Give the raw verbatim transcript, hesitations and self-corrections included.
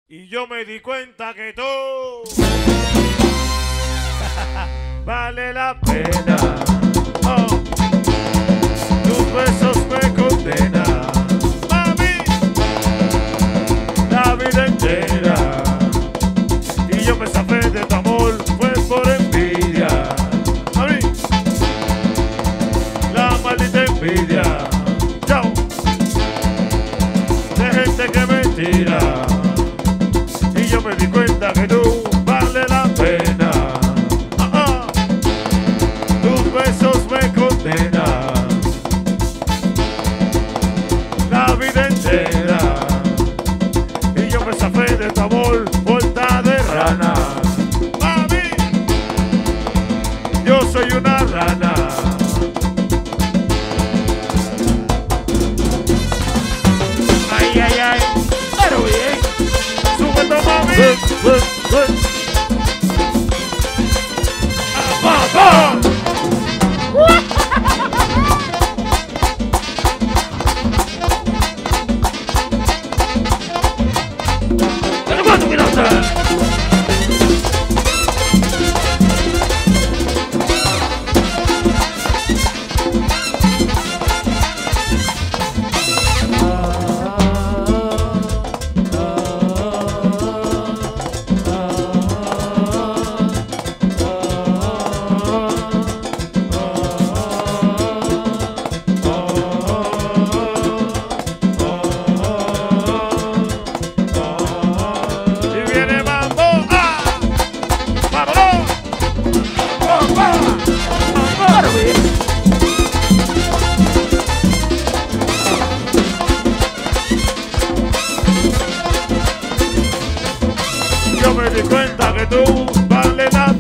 Y yo me di cuenta que tú vale la pena. Oh, tus besos me condenan, mami, la vida entera. Y yo me zafé de tu amor, fue por envidia, mami, la maldita envidia. Chao, de gente que me tira. Y yo me di cuenta que tú vale la pena. Ah, ah. Tus besos me condenan, la vida entera. Y yo me zafé de tu amor, vuelta de rana. Mami, yo soy una rana. Ay, ay, ay, pero bien. Súbete, mami. Eh, eh, eh. Ah, ah, ah. ¿Pero cuánto quedaste? Y viene mambo, ah, vámonos. Oh, va, ah, yo me di cuenta que tú vales la